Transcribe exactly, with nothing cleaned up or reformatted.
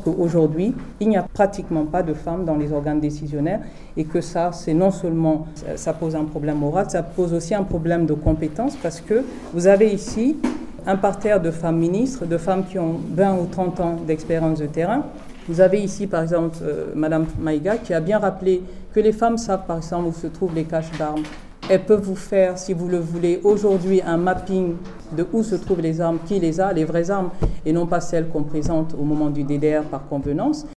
Aujourd'hui, il n'y a pratiquement pas de femmes dans les organes décisionnaires et que ça, c'est non seulement, ça pose un problème moral, ça pose aussi un problème de compétence parce que vous avez ici un parterre de femmes ministres, de femmes qui ont vingt ou trente ans d'expérience de terrain. Vous avez ici, par exemple, euh, Madame Maïga qui a bien rappelé que les femmes savent, par exemple, où se trouvent les caches d'armes. Elles peuvent vous faire, si vous le voulez, aujourd'hui un mapping de où se trouvent les armes, qui les a, les vraies armes, et non pas celles qu'on présente au moment du D D R par convenance.